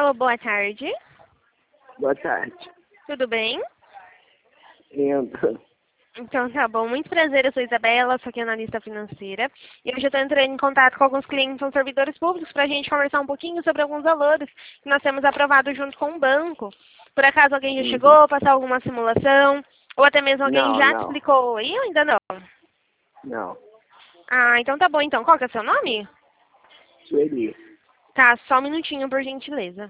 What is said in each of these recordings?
Alô, boa tarde. Boa tarde. Tudo bem? Indo. Então tá bom. Muito prazer, eu sou Isabela, sou aqui analista financeira. E hoje eu estou entrando em contato com alguns clientes, são servidores públicos, para a gente conversar um pouquinho sobre alguns valores que nós temos aprovado junto com o banco. Por acaso alguém já chegou, passar alguma simulação, ou até mesmo alguém já te explicou aí ou ainda não? Não. Ah, então tá bom então. Qual que é o seu nome? Sueli. Tá, só um minutinho, por gentileza.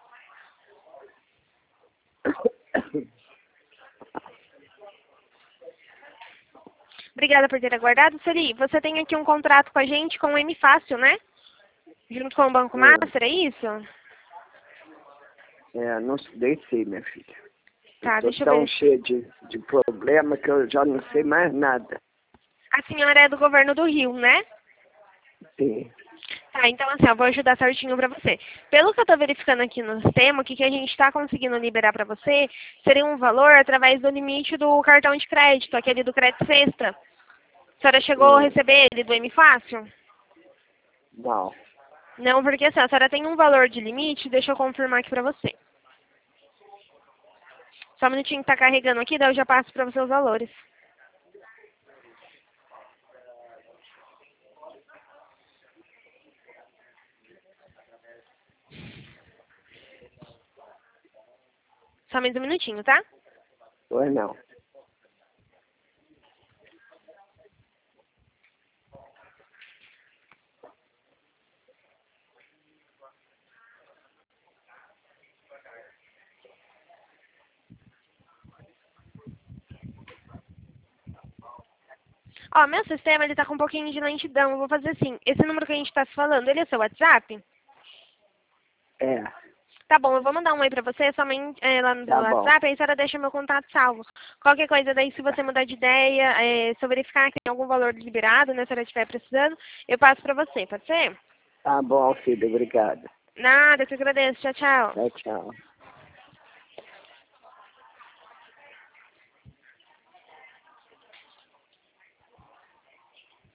Obrigada por ter aguardado. Sueli, você tem aqui um contrato com a gente com o M Fácil, né? Junto com o Banco Master, é isso? Não nem sei, minha filha. Tá, Eu tô deixa eu tão ver. cheia de problema que eu já não sei mais nada. A senhora é do governo do Rio, né? Sim. Tá, então assim, eu vou ajudar certinho pra você. Pelo que eu tô verificando aqui no sistema, o que a gente tá conseguindo liberar pra você seria um valor através do limite do cartão de crédito, aquele do crédito sexta. A senhora chegou a receber ele do M Fácil? Não. Não, porque assim, a senhora tem um valor de limite, deixa eu confirmar aqui pra você. Só um minutinho que tá carregando aqui, daí eu já passo pra você os valores. Só mais um minutinho, tá? Pois não. Ó, meu sistema, ele tá com um pouquinho de lentidão. Eu vou fazer assim. Esse número que a gente tá se falando, ele é seu WhatsApp? É. Tá bom, eu vou mandar um oi pra você, somente lá no seu Tá bom. WhatsApp, aí a senhora deixa meu contato salvo. Qualquer coisa daí, se você mudar de ideia, se eu verificar que tem algum valor liberado, né, se a senhora estiver precisando, eu passo pra você, pode ser? Tá bom, filho. Obrigado. Nada, eu que agradeço. Tchau, tchau. Tchau, tchau.